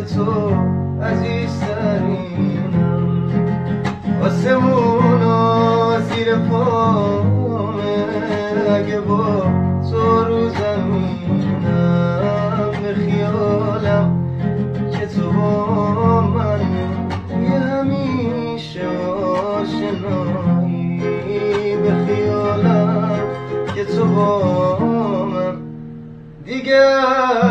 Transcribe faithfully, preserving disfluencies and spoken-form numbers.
تو عزیزترینم، آسمون و زیر پامه، اگه با تو رو زمینم، به خیالم که تو با من یه همیشه آشنایی، به خیالم که تو با من دیگر